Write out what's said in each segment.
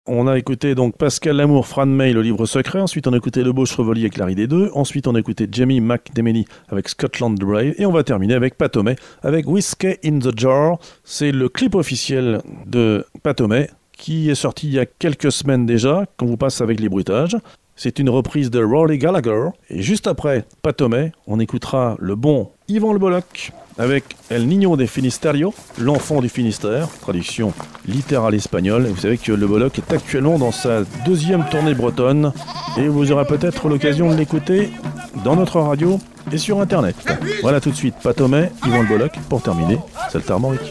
On a écouté donc Pascal Lamour, Fran May, Le Livre Secret. Ensuite, on a écouté Le Beau Chevalier avec Larry des Deux. Ensuite, on a écouté Jamie McDemeny avec Scotland Brave. Et on va terminer avec Pat O'May avec Whiskey in the Jar. C'est le clip officiel de Pat O'May qui est sorti il y a quelques semaines déjà, qu'on vous passe avec les bruitages. C'est une reprise de Rory Gallagher. Et juste après Pat O'May, on écoutera le bon Yvan Le Bolloc avec El Niño de Finisterre, l'enfant du Finistère, traduction littérale espagnole. Et vous savez que Le Bolloc est actuellement dans sa deuxième tournée bretonne et vous aurez peut-être l'occasion de l'écouter dans notre radio et sur internet. Voilà tout de suite Pat O'May, Yvan Le Bolloc pour terminer. C'est le Tarmorique.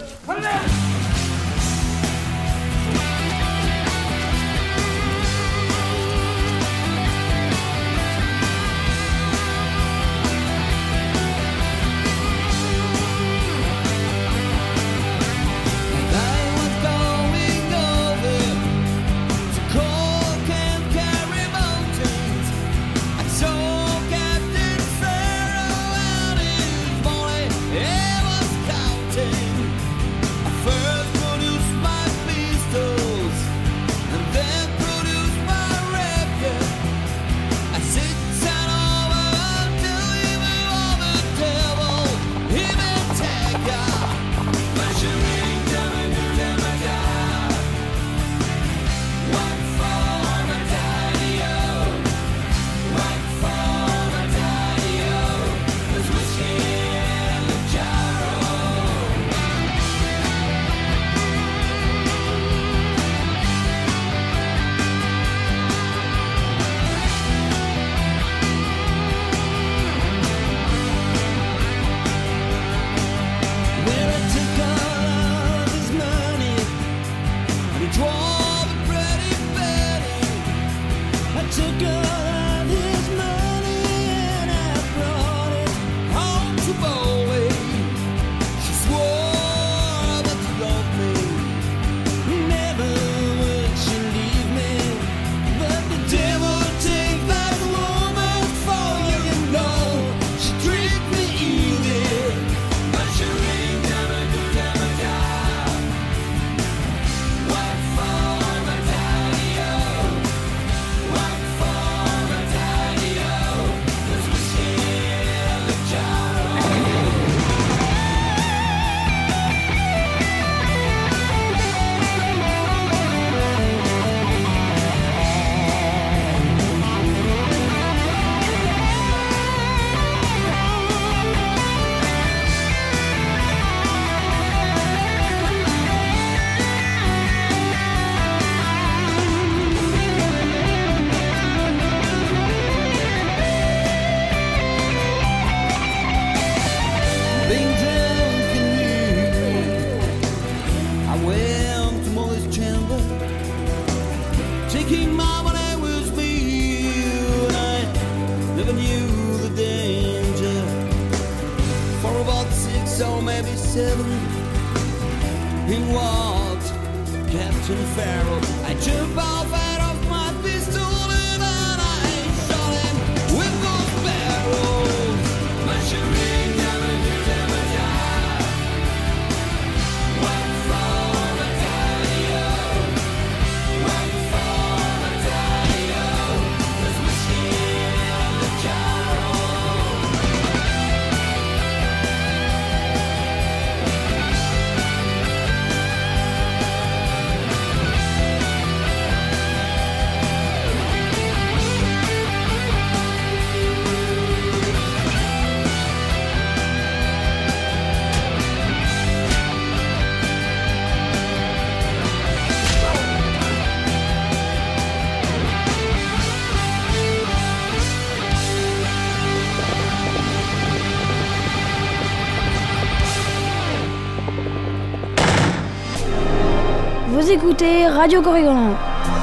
Vous écoutez Radio Corrigan.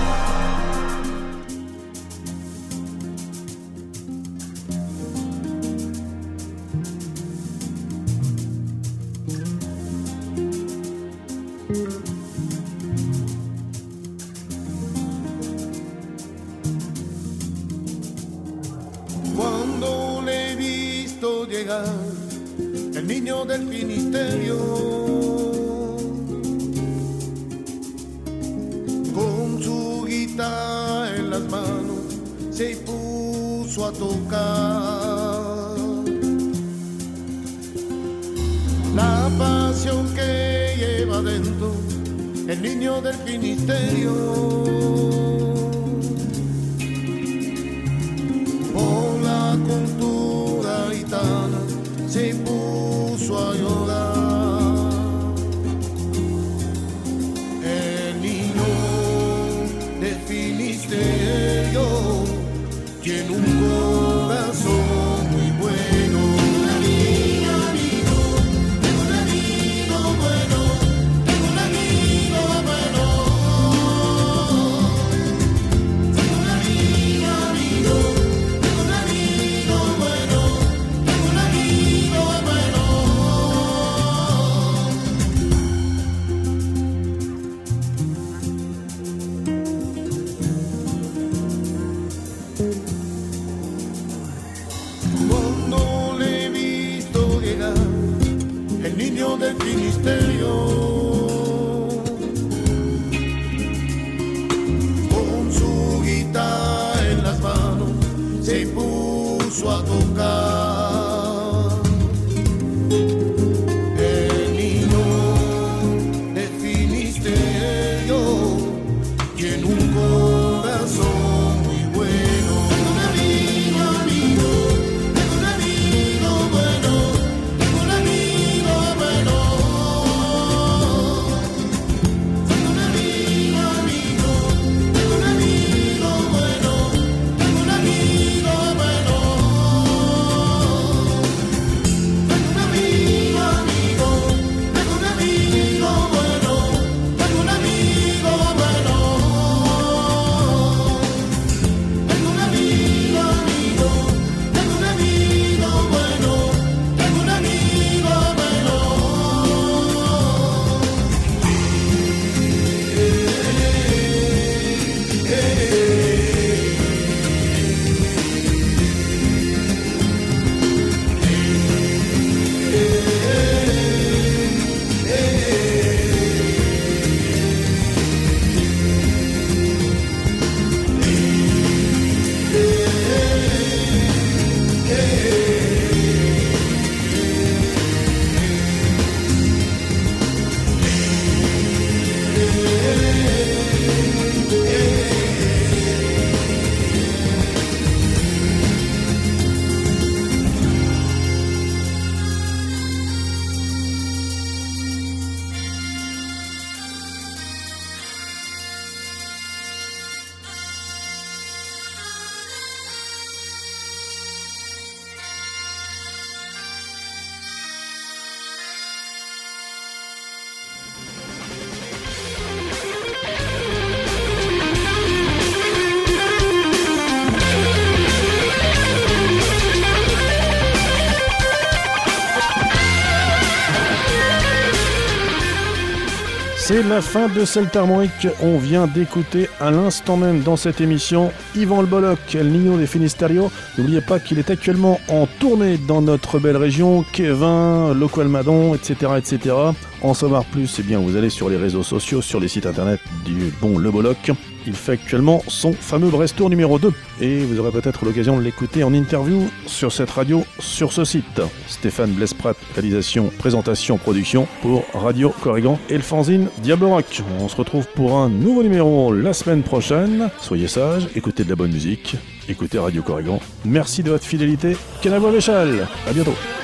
Cuando le he visto llegar, el niño del Finisterre, con su las manos se puso a tocar. La pasión que lleva dentro el niño del Finisterio, por la cultura gitana se puso a llorar. El niño del Finisterio tiene un corazón muy bueno. Cuando le he visto llegar el niño del Finisterio, con su guitarra en las manos se puso a tocar. El niño del Finisterio tiene un corazón muy bueno. Tengo un amigo, tengo un amigo bueno, tengo un amigo bueno. Tengo un amigo, tengo un amigo bueno, tengo un amigo bueno. Tengo un amigo, tengo un amigo bueno, tengo un amigo bueno. Tengo un amigo, tengo un amigo bueno, tengo un amigo bueno. C'est la fin de cette harmonique. On vient d'écouter à l'instant même dans cette émission Yvan Le Bolloc, El Niño de Finisterrio. N'oubliez pas qu'il est actuellement en tournée dans notre belle région, Kevin, Loco Almadon, etc., etc. En savoir plus, eh bien, vous allez sur les réseaux sociaux, sur les sites internet du bon Le Bolloc. Il fait actuellement son fameux Brest Tour numéro 2 et vous aurez peut-être l'occasion de l'écouter en interview sur cette radio, sur ce site. Stéphane Blesprat, réalisation, présentation, production pour Radio Corrigan et le fanzine Diable Rock. On se retrouve pour un nouveau numéro la semaine prochaine. Soyez sages, écoutez de la bonne musique, écoutez Radio Corrigan. Merci de votre fidélité. Kenavo Véchal, à bientôt.